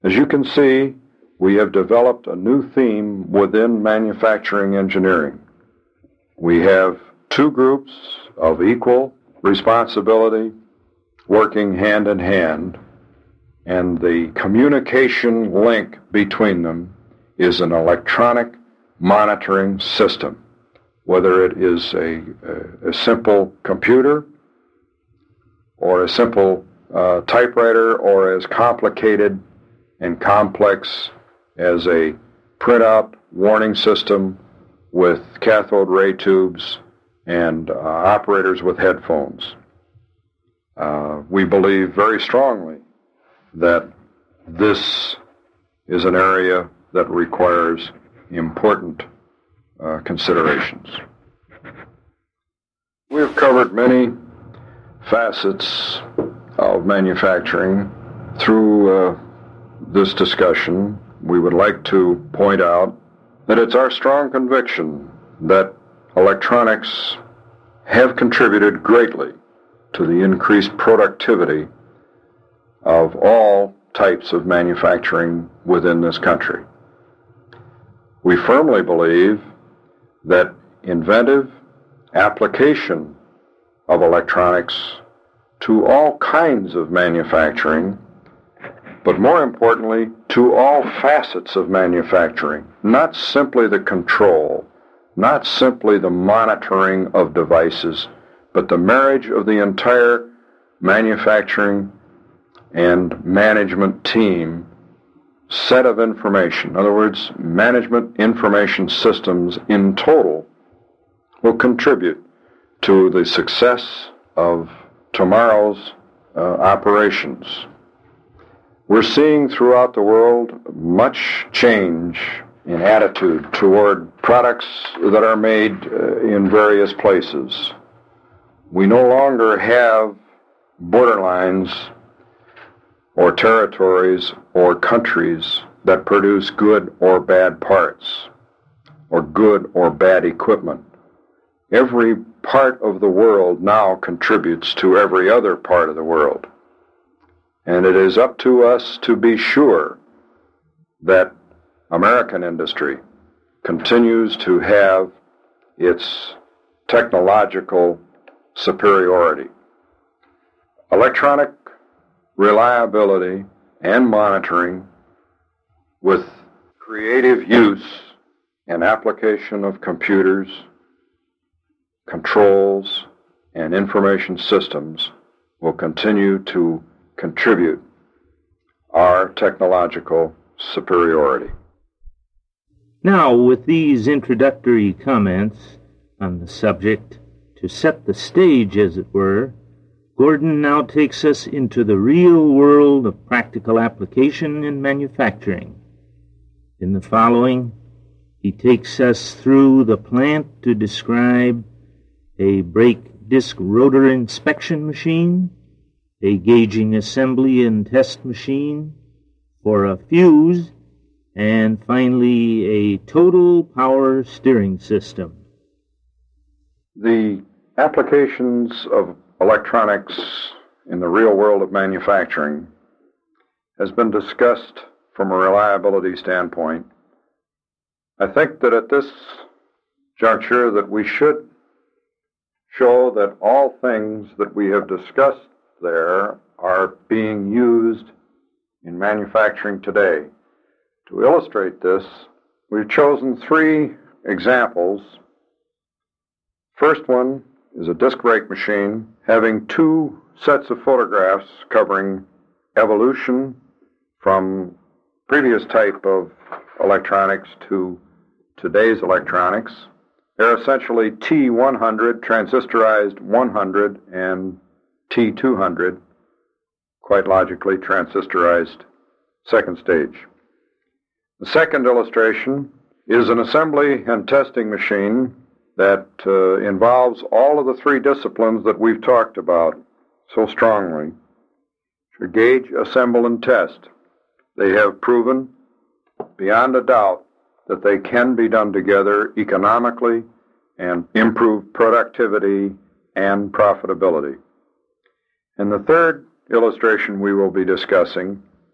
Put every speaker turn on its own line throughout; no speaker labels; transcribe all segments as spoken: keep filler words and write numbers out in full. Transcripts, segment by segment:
As you can see, we have developed a new theme within manufacturing engineering. We have two groups of equal responsibility working hand in hand, and the communication link between them is an electronic monitoring system, whether it is a, a, a simple computer or a simple uh, typewriter or as complicated and complex as a printout warning system with cathode ray tubes and uh, operators with headphones. Uh, we believe very strongly that this is an area that requires important uh, considerations. We have covered many facets of manufacturing through uh, this discussion. We would like to point out that it's our strong conviction that electronics have contributed greatly to the increased productivity of all types of manufacturing within this country. We firmly believe that inventive application of electronics to all kinds of manufacturing, but more importantly, to all facets of manufacturing, not simply the control, not simply the monitoring of devices, but the marriage of the entire manufacturing and management team set of information. In other words, management information systems in total will contribute to the success of tomorrow's uh, operations. We're seeing throughout the world much change in attitude toward products that are made uh, in various places. We no longer have borderlines or territories or countries that produce good or bad parts or good or bad equipment. Every part of the world now contributes to every other part of the world. And it is up to us to be sure that American industry continues to have its technological superiority. Electronic reliability and monitoring with creative use and application of computers, controls, and information systems will continue to contribute our technological superiority.
Now, with these introductory comments on the subject, to set the stage, as it were, Gordon now takes us into the real world of practical application in manufacturing. In the following, he takes us through the plant to describe a brake disc rotor inspection machine, a gauging assembly and test machine for a fuse, and finally a total power steering system.
The applications of electronics in the real world of manufacturing has been discussed from a reliability standpoint. I think that at this juncture that we should show that all things that we have discussed there are being used in manufacturing today. To illustrate this, we've chosen three examples. First one is a disc brake machine having two sets of photographs covering evolution from previous type of electronics to today's electronics. They're essentially T one hundred, transistorized one hundred, and T two hundred, quite logically transistorized second stage. The second illustration is an assembly and testing machine that uh, involves all of the three disciplines that we've talked about so strongly. To gauge, assemble, and test. They have proven beyond a doubt that they can be done together economically and improve productivity and profitability. And the third illustration we will be discussing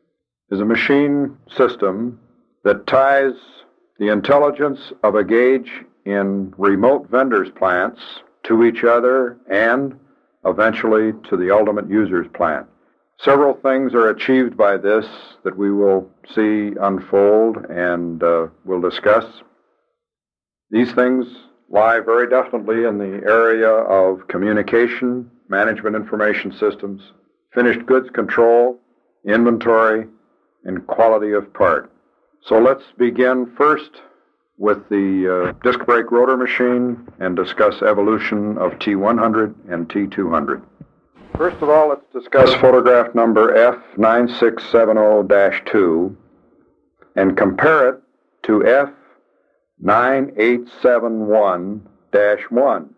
is a machine system that ties the intelligence of a gauge in remote vendors' plants to each other and eventually to the ultimate user's plant. Several things are achieved by this that we will see unfold and uh, we'll discuss. These things lie very definitely in the area of communication, management information systems, finished goods control, inventory, and quality of part. So let's begin first with the uh, disc brake rotor machine and discuss evolution of T one hundred and T two hundred. First of all, let's discuss photograph number F nine six seven zero dash two and compare it to F nine eight seven one dash one.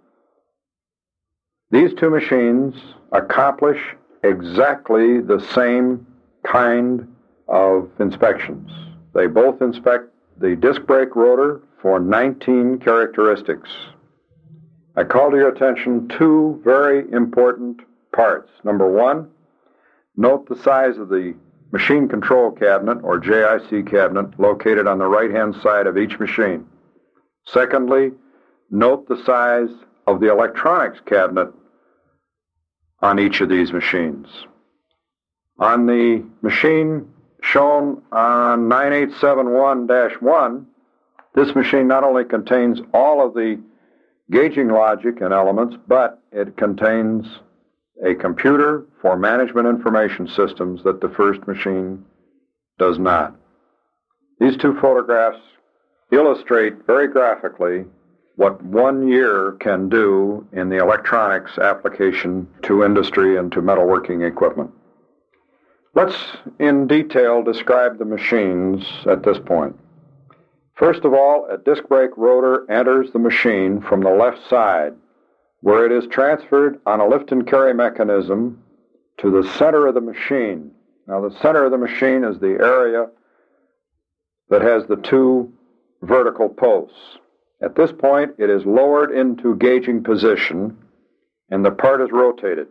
These two machines accomplish exactly the same kind of inspections. They both inspect the disc brake rotor for nineteen characteristics. I call to your attention two very important parts. Number one, note the size of the machine control cabinet, or J I C cabinet, located on the right-hand side of each machine. Secondly, note the size of the electronics cabinet on each of these machines. On the machine shown on nine eight seven one dash one, this machine not only contains all of the gauging logic and elements, but it contains a computer for management information systems that the first machine does not. These two photographs illustrate very graphically what one year can do in the electronics application to industry and to metalworking equipment. Let's in detail describe the machines at this point. First of all, a disc brake rotor enters the machine from the left side, where it is transferred on a lift and carry mechanism to the center of the machine. Now, the center of the machine is the area that has the two vertical posts. At this point, it is lowered into gauging position, and the part is rotated.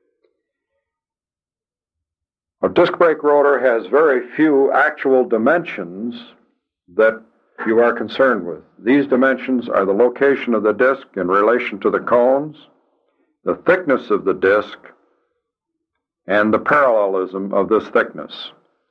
A disc brake rotor has very few actual dimensions that you are concerned with. These dimensions are the location of the disc in relation to the cones, the thickness of the disc, and the parallelism of this thickness.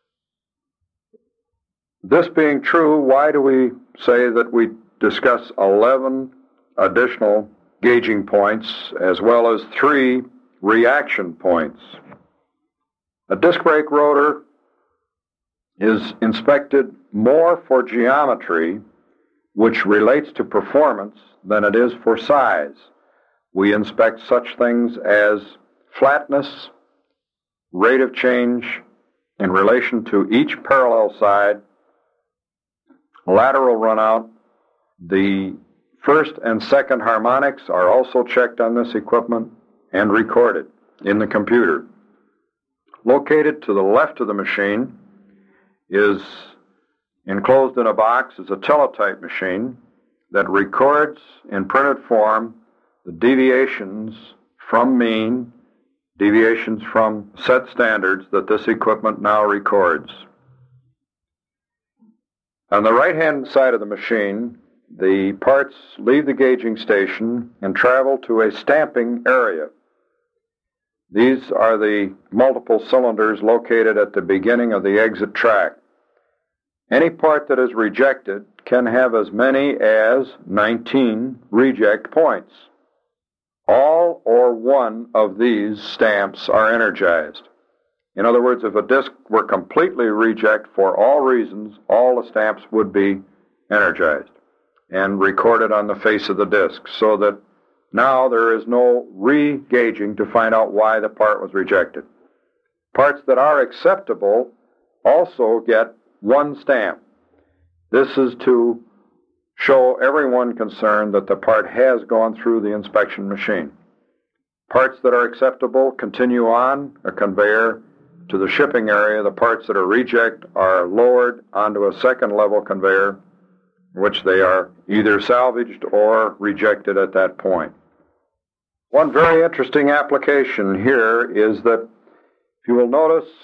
This being true, why do we say that we discuss eleven additional gauging points as well as three reaction points? A disc brake rotor is inspected more for geometry, which relates to performance, than it is for size. We inspect such things as flatness, rate of change in relation to each parallel side, lateral runout. The first and second harmonics are also checked on this equipment and recorded in the computer. Located to the left of the machine is enclosed in a box is a teletype machine that records in printed form the deviations from mean, deviations from set standards that this equipment now records. On the right-hand side of the machine, the parts leave the gauging station and travel to a stamping area. These are the multiple cylinders located at the beginning of the exit track. Any part that is rejected can have as many as nineteen reject points. All or one of these stamps are energized. In other words, if a disc were completely reject for all reasons, all the stamps would be energized and recorded on the face of the disc, so that now there is no re-gauging to find out why the part was rejected. Parts that are acceptable also get one stamp. This is to show everyone concerned that the part has gone through the inspection machine. Parts that are acceptable continue on a conveyor to the shipping area. The parts that are reject are lowered onto a second level conveyor, which they are either salvaged or rejected at that point. One very interesting application here is that, if you will notice,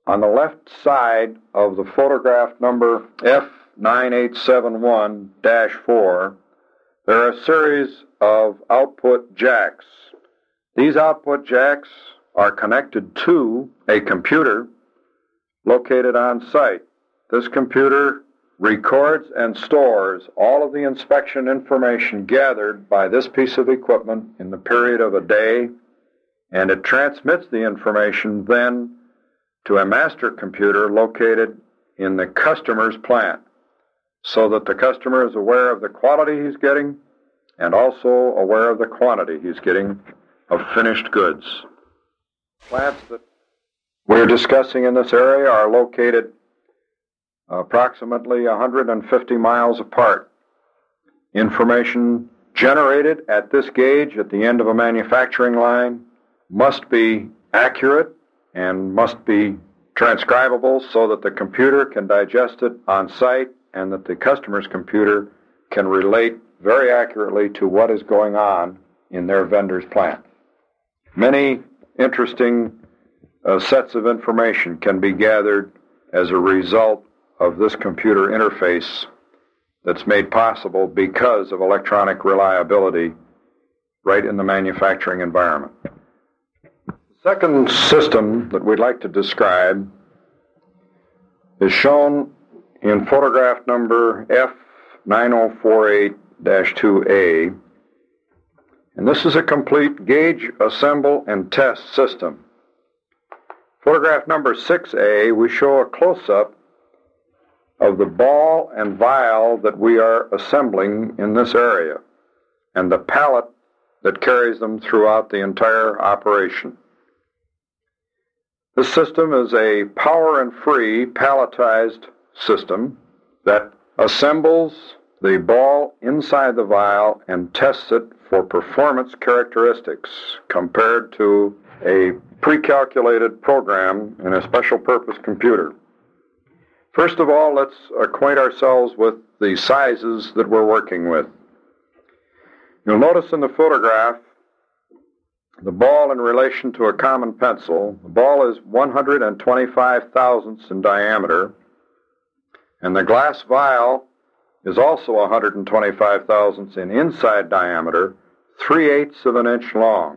On the left side of the photograph number F nine eight seven one dash four, there are a series of output jacks. These output jacks are connected to a computer located on site. This computer records and stores all of the inspection information gathered by this piece of equipment in the period of a day, and it transmits the information then to a master computer located in the customer's plant, so that the customer is aware of the quality he's getting and also aware of the quantity he's getting of finished goods. Plants that we're discussing in this area are located approximately one hundred fifty miles apart. Information generated at this gauge at the end of a manufacturing line must be accurate and must be transcribable so that the computer can digest it on site and that the customer's computer can relate very accurately to what is going on in their vendor's plant. Many interesting uh, sets of information can be gathered as a result of this computer interface that's made possible because of electronic reliability right in the manufacturing environment. The second system that we'd like to describe is shown in photograph number F nine oh four eight dash two A, and this is a complete gauge, assemble, and test system. Photograph number six A, we show a close-up of the ball and vial that we are assembling in this area and the pallet that carries them throughout the entire operation. This system is a power and free palletized system that assembles the ball inside the vial and tests it for performance characteristics compared to a pre-calculated program in a special purpose computer. First of all, let's acquaint ourselves with the sizes that we're working with. You'll notice in the photograph the ball in relation to a common pencil. The ball is one hundred twenty-five thousandths in diameter, and the glass vial is also one hundred twenty-five thousandths in inside diameter, three-eighths of an inch long.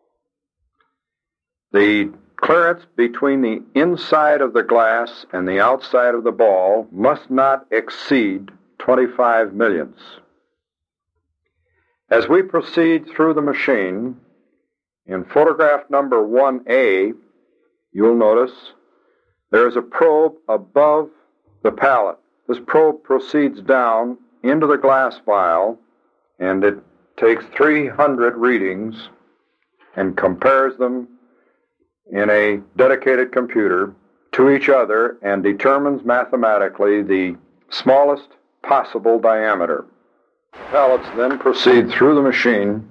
The clearance between the inside of the glass and the outside of the ball must not exceed twenty-five millionths. As we proceed through the machine, in photograph number one A, you'll notice there is a probe above the pallet. This probe proceeds down into the glass vial, and it takes three hundred readings and compares them in a dedicated computer to each other and determines mathematically the smallest possible diameter. The pallets then proceed through the machine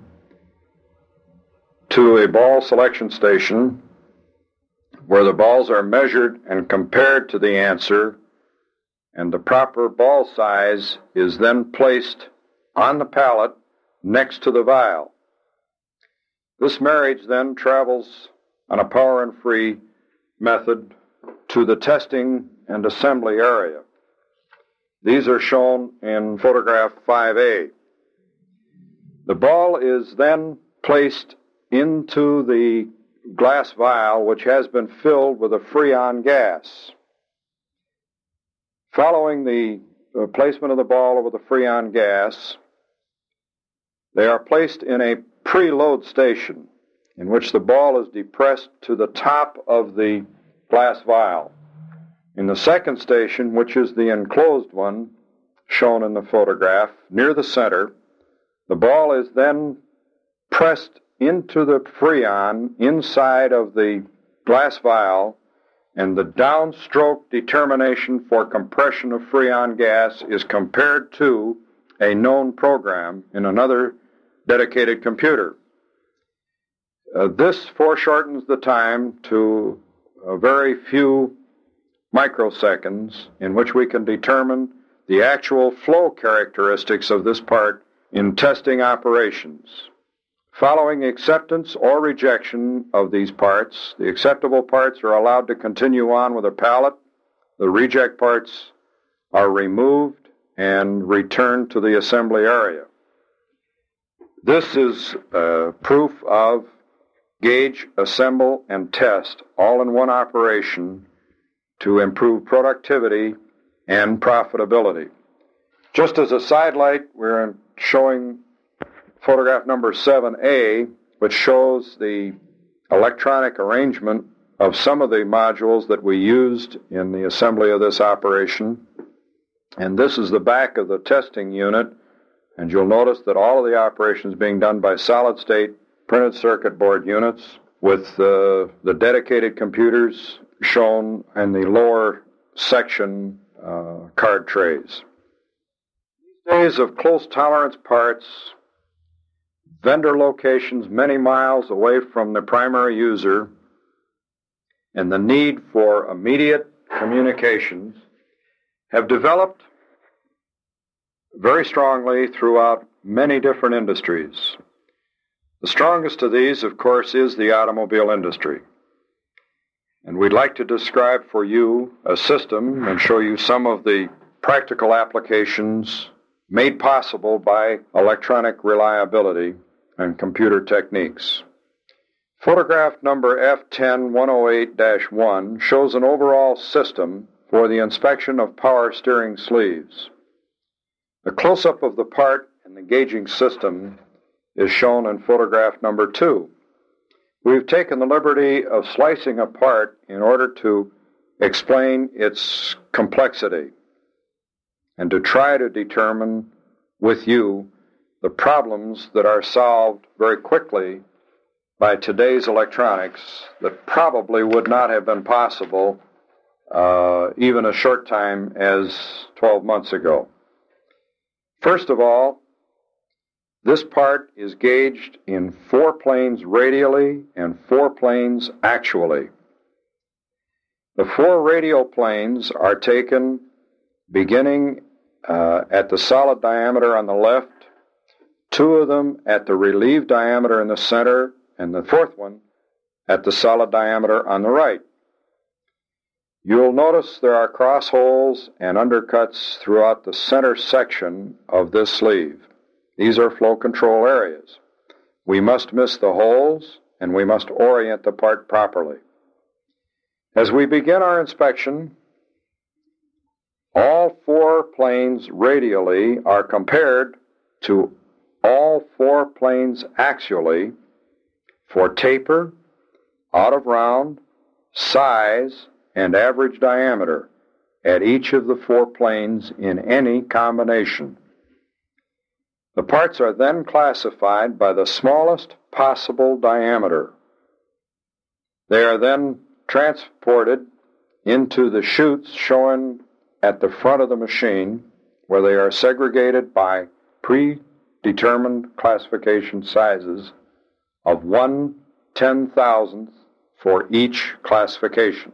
to a ball selection station where the balls are measured and compared to the answer, and the proper ball size is then placed on the pallet next to the vial. This marriage then travels on a power and free method to the testing and assembly area. These are shown in photograph five A. The ball is then placed into the glass vial, which has been filled with a Freon gas. Following the uh, placement of the ball over the Freon gas, they are placed in a preload station in which the ball is depressed to the top of the glass vial. In the second station, which is the enclosed one shown in the photograph, near the center, the ball is then pressed into the Freon inside of the glass vial, and the downstroke determination for compression of Freon gas is compared to a known program in another dedicated computer. Uh, this foreshortens the time to a very few microseconds in which we can determine the actual flow characteristics of this part in testing operations. Following acceptance or rejection of these parts, the acceptable parts are allowed to continue on with a pallet. The reject parts are removed and returned to the assembly area. This is uh, proof of gauge, assemble, and test all in one operation to improve productivity and profitability. Just as a sidelight, we're showing photograph number seven A, which shows the electronic arrangement of some of the modules that we used in the assembly of this operation. And this is the back of the testing unit, and you'll notice that all of the operations being done by solid-state printed circuit board units with uh, the dedicated computers shown in the lower section uh, card trays. These days of close tolerance parts, vendor locations many miles away from the primary user, and the need for immediate communications have developed very strongly throughout many different industries. The strongest of these, of course, is the automobile industry. And we'd like to describe for you a system and show you some of the practical applications made possible by electronic reliability and computer techniques. Photograph number F ten one oh eight dash one shows an overall system for the inspection of power steering sleeves. A close-up of the part and the gauging system is shown in photograph number two. We've taken the liberty of slicing a part in order to explain its complexity and to try to determine with you the problems that are solved very quickly by today's electronics that probably would not have been possible uh, even a short time as twelve months ago. First of all, this part is gauged in four planes radially and four planes axially. The four radial planes are taken beginning uh, at the solid diameter on the left, two of them at the relieved diameter in the center, and the fourth one at the solid diameter on the right. You'll notice there are cross holes and undercuts throughout the center section of this sleeve. These are flow control areas. We must miss the holes, and we must orient the part properly. As we begin our inspection, all four planes radially are compared to all four planes axially for taper, out of round, size, and average diameter at each of the four planes in any combination. The parts are then classified by the smallest possible diameter. They are then transported into the chutes shown at the front of the machine, where they are segregated by predetermined classification sizes of one ten-thousandth for each classification.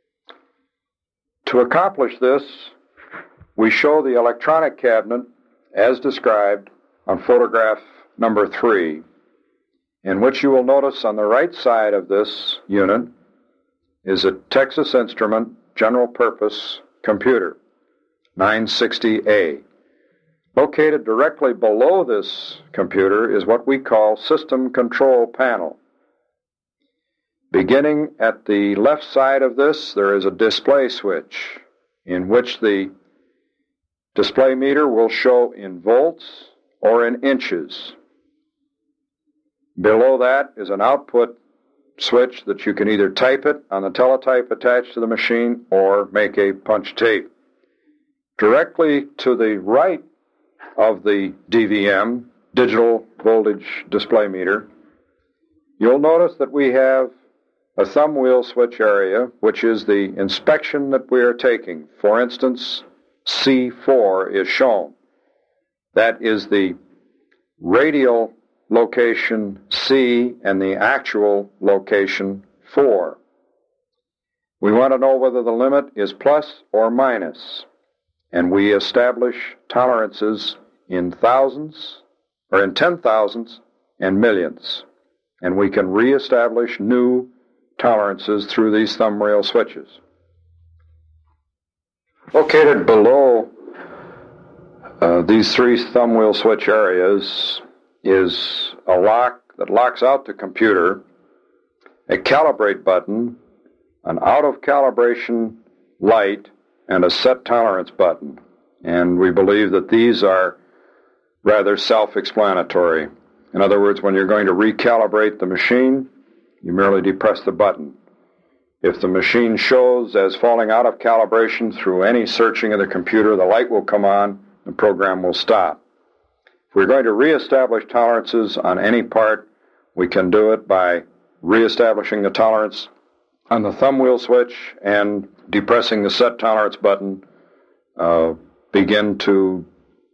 To accomplish this, we show the electronic cabinet as described on photograph number three, in which you will notice on the right side of this unit is a Texas Instrument general purpose computer, nine sixty A. Located directly below this computer is what we call System Control Panel. Beginning at the left side of this, there is a display switch in which the display meter will show in volts or in inches. Below that is an output switch that you can either type it on the teletype attached to the machine or make a punch tape. Directly to the right of the D V M, digital voltage display meter, you'll notice that we have a thumb wheel switch area, which is the inspection that we are taking. For instance, C four is shown. That is the radial location C and the actual location four. We want to know whether the limit is plus or minus, and we establish tolerances in thousandths, or in ten thousandths, and millionths, and we can reestablish new tolerances through these thumb rail switches. Located below uh, these three thumb wheel switch areas is a lock that locks out the computer, a calibrate button, an out-of-calibration light, and a set tolerance button. And we believe that these are rather self-explanatory. In other words, when you're going to recalibrate the machine, you merely depress the button. If the machine shows as falling out of calibration through any searching of the computer, the light will come on, the program will stop. If we're going to reestablish tolerances on any part, we can do it by reestablishing the tolerance on the thumb wheel switch and depressing the set tolerance button, uh, begin to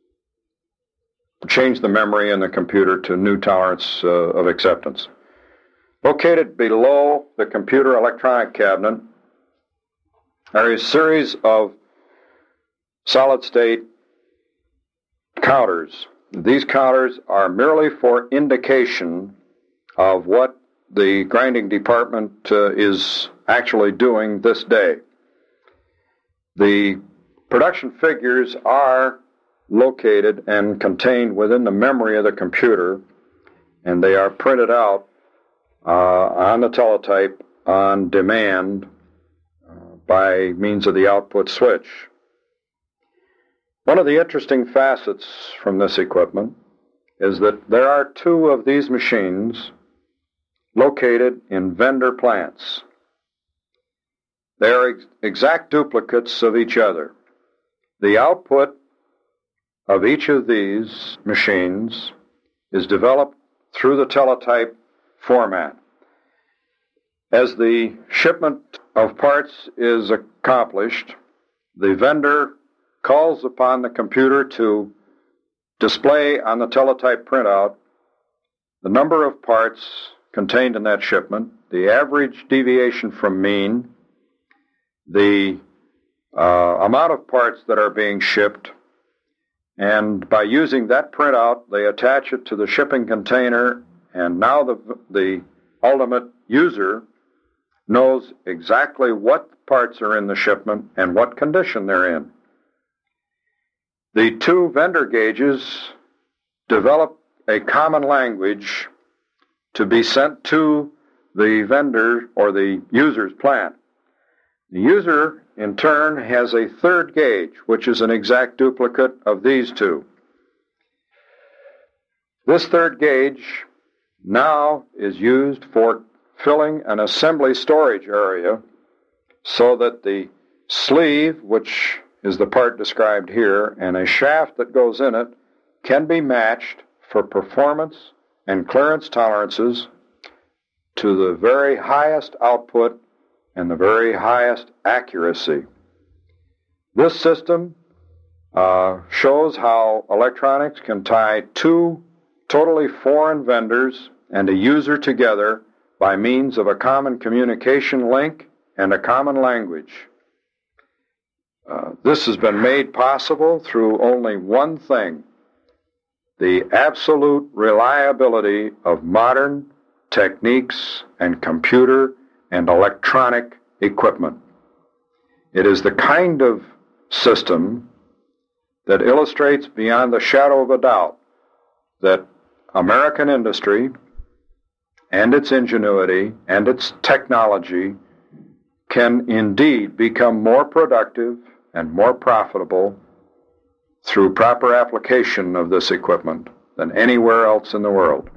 change the memory in the computer to new tolerance uh, of acceptance. Located below the computer electronic cabinet are a series of solid-state counters. These counters are merely for indication of what the grinding department uh, is actually doing this day. The production figures are located and contained within the memory of the computer, and they are printed out uh, on the teletype on demand uh, by means of the output switch. One of the interesting facets from this equipment is that there are two of these machines located in vendor plants. They are ex- exact duplicates of each other. The output of each of these machines is developed through the teletype format. As the shipment of parts is accomplished, the vendor calls upon the computer to display on the teletype printout the number of parts contained in that shipment, the average deviation from mean, the uh, amount of parts that are being shipped, and by using that printout, they attach it to the shipping container, and now the, the ultimate user knows exactly what parts are in the shipment and what condition they're in. The two vendor gauges develop a common language to be sent to the vendor or the user's plant. The user, in turn, has a third gauge, which is an exact duplicate of these two. This third gauge now is used for filling an assembly storage area so that the sleeve, which is the part described here, and a shaft that goes in it can be matched for performance and clearance tolerances to the very highest output and the very highest accuracy. This system uh, shows how electronics can tie two totally foreign vendors and a user together by means of a common communication link and a common language. Uh, this has been made possible through only one thing: the absolute reliability of modern techniques and computer and electronic equipment. It is the kind of system that illustrates beyond the shadow of a doubt that American industry and its ingenuity and its technology can indeed become more productive and more profitable through proper application of this equipment than anywhere else in the world.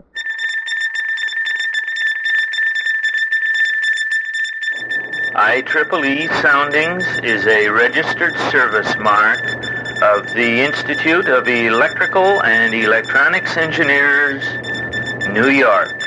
I triple E Soundings is a registered service mark of the Institute of Electrical and Electronics Engineers, New York.